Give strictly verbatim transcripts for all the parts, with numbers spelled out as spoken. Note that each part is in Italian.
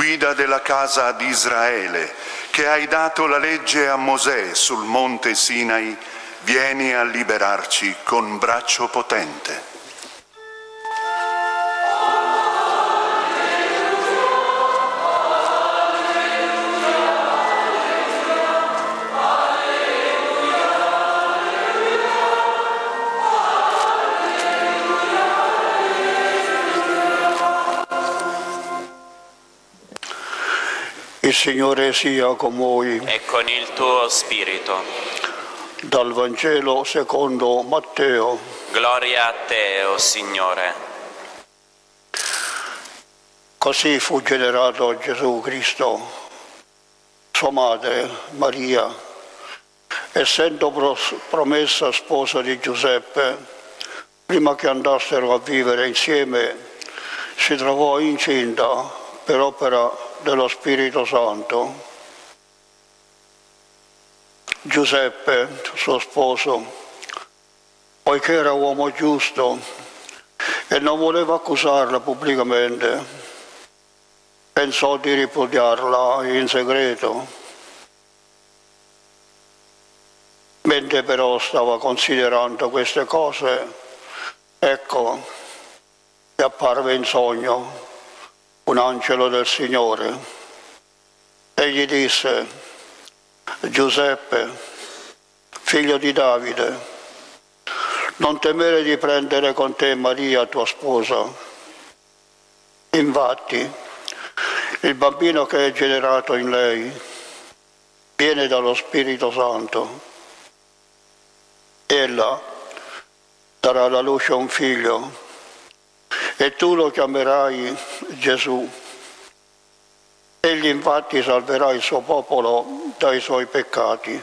guida della casa di Israele, che hai dato la legge a Mosè sul monte Sinai, vieni a liberarci con braccio potente. Il Signore sia con voi. E con il tuo spirito. Dal Vangelo secondo Matteo. Gloria a te, o Signore. Così fu generato Gesù Cristo. Sua madre, Maria, essendo promessa sposa di Giuseppe, prima che andassero a vivere insieme, si trovò incinta per opera dello Spirito Santo. Giuseppe, suo sposo, poiché era uomo giusto e non voleva accusarla pubblicamente, pensò di ripudiarla in segreto. Mentre però stava considerando queste cose, ecco, gli apparve in sogno un angelo del Signore e gli disse: Giuseppe, figlio di Davide, non temere di prendere con te Maria, tua sposa. Infatti, il bambino che è generato in lei viene dallo Spirito Santo. Ella darà alla luce un figlio e tu lo chiamerai Gesù. Egli infatti salverà il suo popolo dai suoi peccati.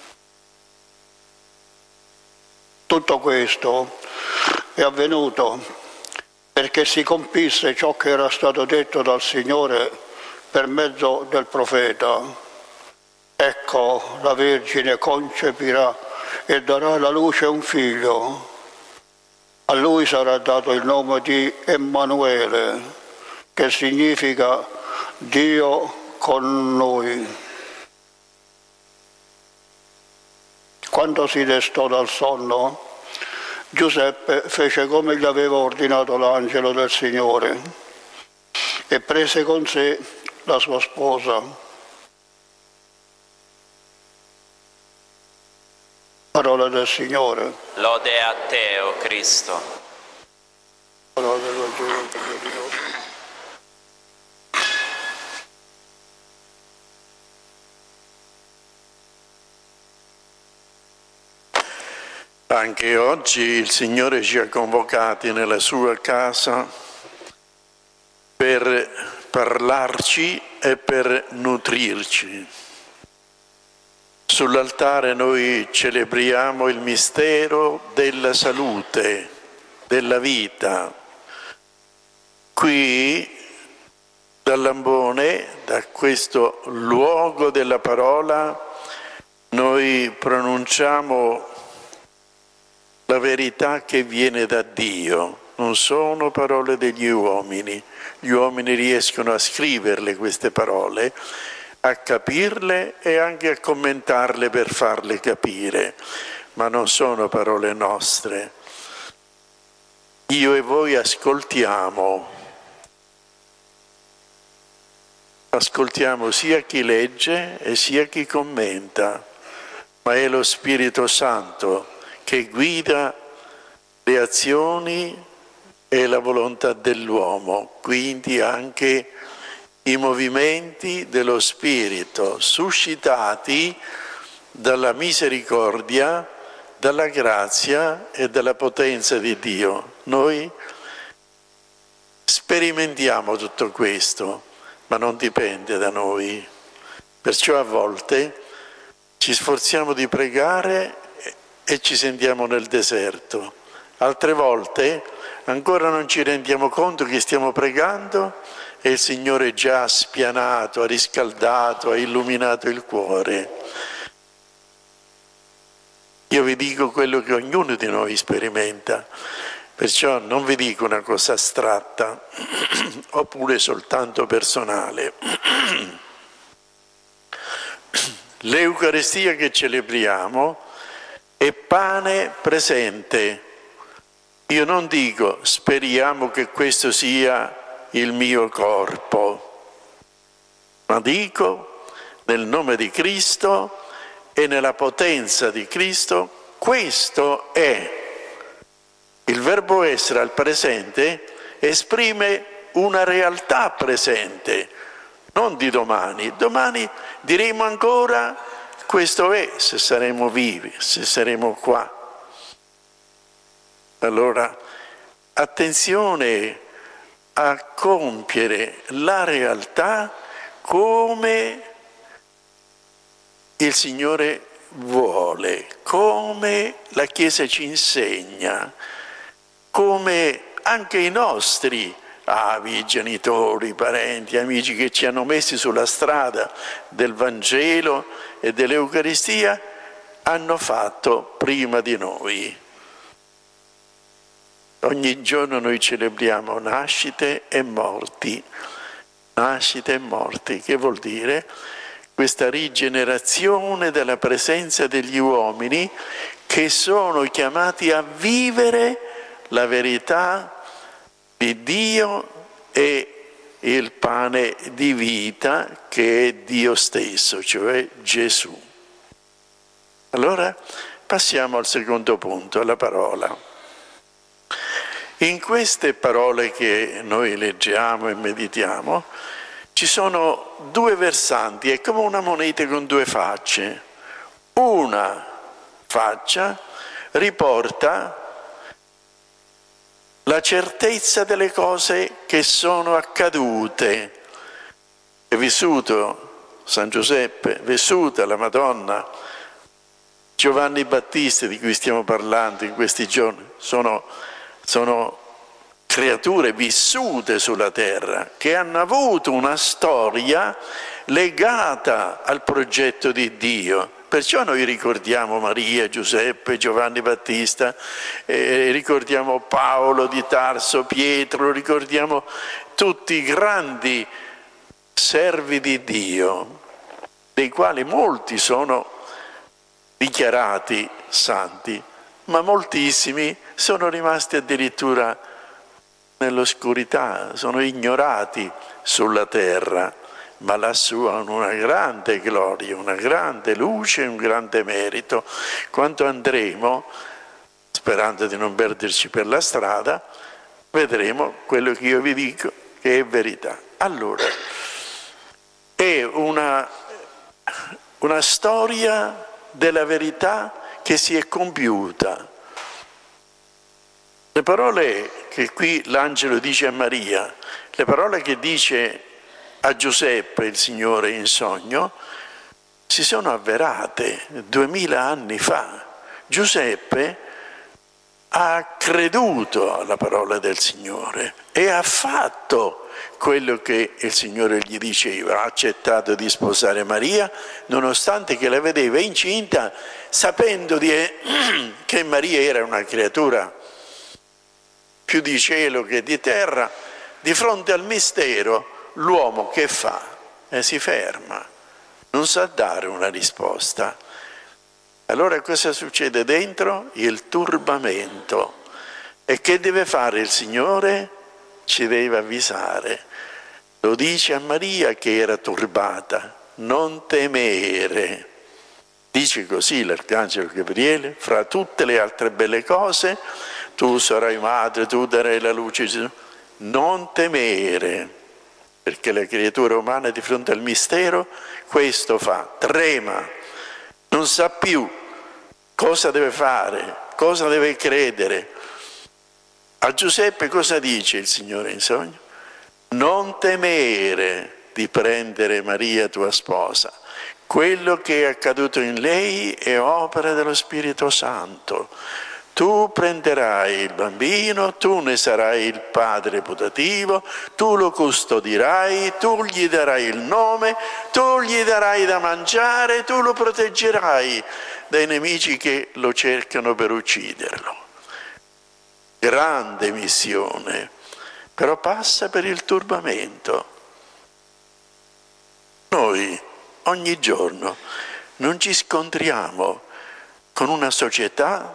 Tutto questo è avvenuto perché si compisse ciò che era stato detto dal Signore per mezzo del profeta. Ecco, la Vergine concepirà e darà alla luce un figlio. A lui sarà dato il nome di Emanuele, che significa Dio con noi. Quando si destò dal sonno, Giuseppe fece come gli aveva ordinato l'angelo del Signore e prese con sé la sua sposa. Parola del Signore. Lode a te, o Cristo. Parola del Vangelo di noi. Anche oggi il Signore ci ha convocati nella sua casa per parlarci e per nutrirci. Sull'altare noi celebriamo il mistero della salute, della vita. Qui, dal Lambone, da questo luogo della parola, noi pronunciamo la verità che viene da Dio. Non sono parole degli uomini. Gli uomini riescono a scriverle queste parole, a capirle e anche a commentarle per farle capire, ma non sono parole nostre. Io e voi ascoltiamo, ascoltiamo sia chi legge e sia chi commenta, ma è lo Spirito Santo che guida le azioni e la volontà dell'uomo, quindi anche i movimenti dello Spirito suscitati dalla misericordia, dalla grazia e dalla potenza di Dio. Noi sperimentiamo tutto questo, ma non dipende da noi. Perciò a volte ci sforziamo di pregare e ci sentiamo nel deserto. Altre volte ancora non ci rendiamo conto che stiamo pregando e il Signore già ha spianato, ha riscaldato, ha illuminato il cuore. Io vi dico quello che ognuno di noi sperimenta, perciò non vi dico una cosa astratta, oppure soltanto personale. L'Eucaristia che celebriamo è pane presente. Io non dico speriamo che questo sia il mio corpo, ma dico nel nome di Cristo e nella potenza di Cristo, questo è. Il verbo essere al presente esprime una realtà presente, non di domani. Domani diremo ancora questo è, se saremo vivi, se saremo qua. Allora, attenzione a compiere la realtà come il Signore vuole, come la Chiesa ci insegna, come anche i nostri avi, genitori, parenti, amici che ci hanno messi sulla strada del Vangelo e dell'Eucaristia hanno fatto prima di noi. Ogni giorno noi celebriamo nascite e morti, nascite e morti, che vuol dire questa rigenerazione della presenza degli uomini che sono chiamati a vivere la verità di Dio e il pane di vita che è Dio stesso, cioè Gesù. Allora passiamo al secondo punto, alla parola. In queste parole che noi leggiamo e meditiamo ci sono due versanti, è come una moneta con due facce. Una faccia riporta la certezza delle cose che sono accadute. È vissuto San Giuseppe, è vissuta la Madonna, Giovanni Battista di cui stiamo parlando in questi giorni, sono, sono creature vissute sulla terra, che hanno avuto una storia legata al progetto di Dio. Perciò noi ricordiamo Maria, Giuseppe, Giovanni Battista, eh, ricordiamo Paolo di Tarso, Pietro, ricordiamo tutti i grandi servi di Dio, dei quali molti sono dichiarati santi, ma moltissimi sono rimasti addirittura nell'oscurità, sono ignorati sulla terra. Ma lassù hanno una grande gloria, una grande luce, un grande merito. Quando andremo, sperando di non perderci per la strada, vedremo quello che io vi dico che è verità. Allora, è una, una storia della verità che si è compiuta. Le parole che qui l'angelo dice a Maria, le parole che dice a Giuseppe il Signore in sogno, si sono avverate duemila anni fa. Giuseppe ha creduto alla parola del Signore e ha fatto quello che il Signore gli diceva, ha accettato di sposare Maria, nonostante che la vedeva incinta, sapendo di, che Maria era una creatura più di cielo che di terra. Di fronte al mistero l'uomo che fa? Eh, si ferma, non sa dare una risposta. Allora cosa succede dentro? Il turbamento. E che deve fare il Signore? Ci deve avvisare. Lo dice a Maria che era turbata, non temere. Dice così l'arcangelo Gabriele, fra tutte le altre belle cose, tu sarai madre, tu darai la luce, non temere. Perché la creatura umana di fronte al mistero questo fa, trema, non sa più cosa deve fare, cosa deve credere. A Giuseppe cosa dice il Signore in sogno? Non temere di prendere Maria tua sposa. Quello che è accaduto in lei è opera dello Spirito Santo. Tu prenderai il bambino, tu ne sarai il padre putativo, tu lo custodirai, tu gli darai il nome, tu gli darai da mangiare, tu lo proteggerai dai nemici che lo cercano per ucciderlo. Grande missione. però passa per il turbamento. Noi ogni giorno non ci scontriamo con una società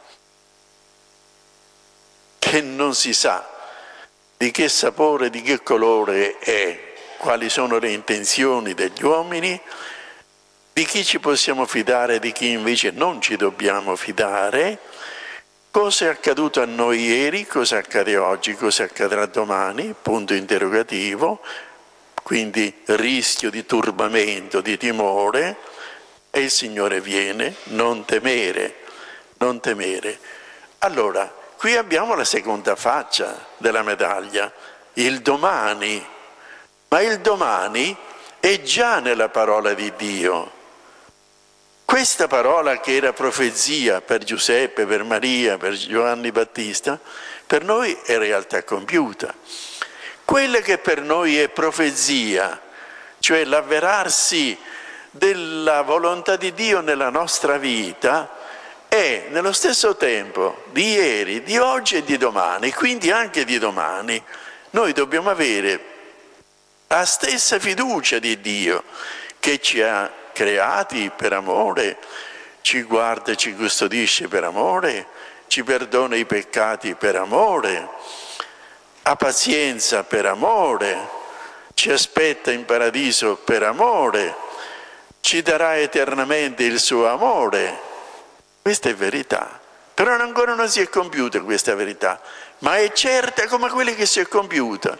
che non si sa di che sapore, di che colore è, quali sono le intenzioni degli uomini, di chi ci possiamo fidare, di chi invece non ci dobbiamo fidare, cosa è accaduto a noi ieri, cosa accade oggi, cosa accadrà domani, punto interrogativo, quindi rischio di turbamento, di timore, e il Signore viene, non temere, non temere. Allora, qui abbiamo la seconda faccia della medaglia, il domani, ma il domani è già nella parola di Dio. Questa parola che era profezia per Giuseppe, per Maria, per Giovanni Battista, per noi è realtà compiuta. Quella che per noi è profezia, cioè l'avverarsi della volontà di Dio nella nostra vita, è nello stesso tempo di ieri, di oggi e di domani, quindi anche di domani. Noi dobbiamo avere la stessa fiducia di Dio che ci ha creati per amore, ci guarda e ci custodisce per amore, ci perdona i peccati per amore, ha pazienza per amore, ci aspetta in paradiso per amore, ci darà eternamente il suo amore. Questa è verità, però ancora non si è compiuta questa verità, ma è certa come quella che si è compiuta.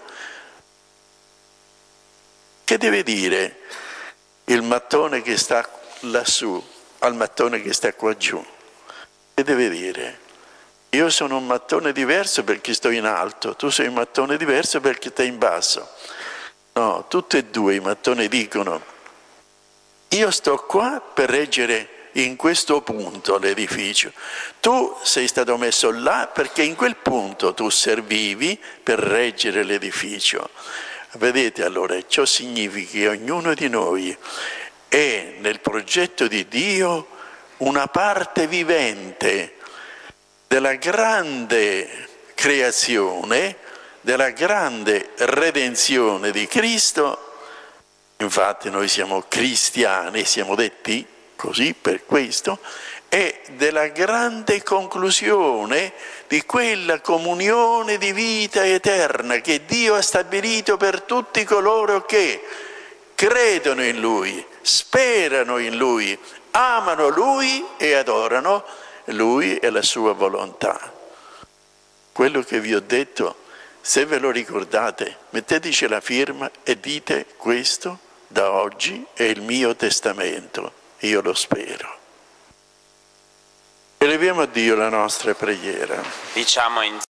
Che deve dire il mattone che sta lassù al mattone che sta qua giù? Che deve dire? Io sono un mattone diverso perché sto in alto, tu sei un mattone diverso perché stai in basso. No, tutti e due i mattoni dicono: io sto qua per reggere in questo punto l'edificio, tu sei stato messo là perché in quel punto tu servivi per reggere l'edificio. Vedete, allora, ciò significa che ognuno di noi è nel progetto di Dio una parte vivente della grande creazione, della grande redenzione di Cristo. Infatti noi siamo cristiani, siamo detti così per questo, e della grande conclusione di quella comunione di vita eterna che Dio ha stabilito per tutti coloro che credono in Lui, sperano in Lui, amano Lui e adorano Lui e la sua volontà. Quello che vi ho detto, se ve lo ricordate, metteteci la firma e dite: questo da oggi è il mio testamento. Io lo spero. Eleviamo a Dio la nostra preghiera. Diciamo in